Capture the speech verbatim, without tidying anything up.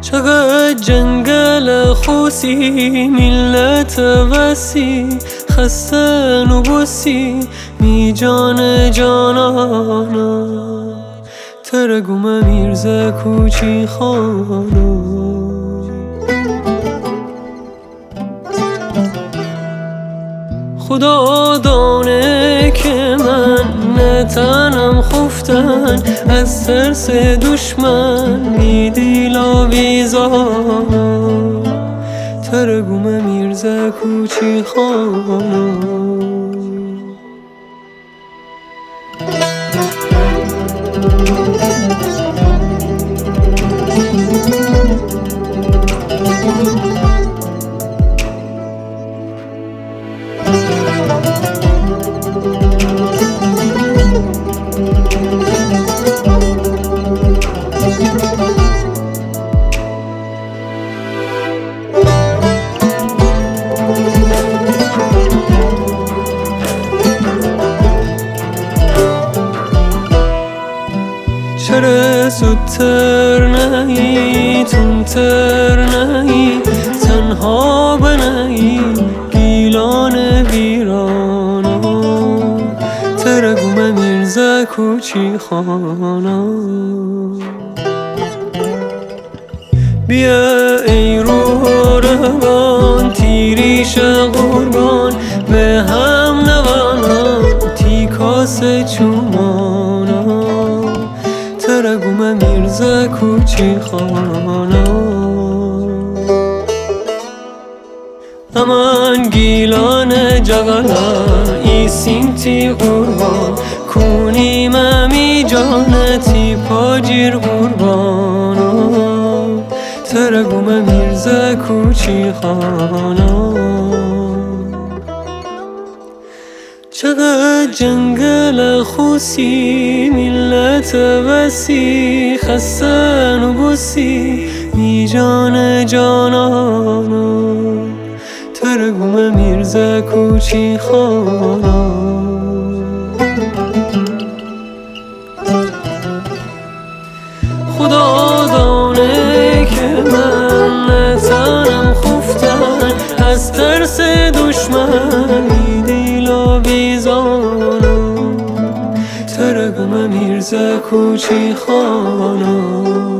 چقدر جنگل خوسی ملت وسی خستن و بسی می جان جانانا ترگم میرزا کوچی خانا خدا دانه که من نتنم خفتن از ترس دشمن بی دیل و بیزانا ترگم میرزا کوچی خانا چرا زودتر نهی تندتر نهی تنها بنهی گیلان ویرانا ترگم میرزا کوچی خانا بیا ای روح روان تیریش قربان به هم نوانم تیکاس چومانا ترگم میرزا کوچی خانا امان گیلان جغلا ای سینتی قربان کونی ممی جانتی پاجیر قربانا ترگم میرزا کوچی خانا چقدر جنگل خوسی ملت وسی خستن و بسی می جان جانانا ترگم میرزا کوچی خانا خدا دانه که من نتنم خفتن از ترس دشمن بی دیل و بیزانا ترگم میرزا کوچی خانا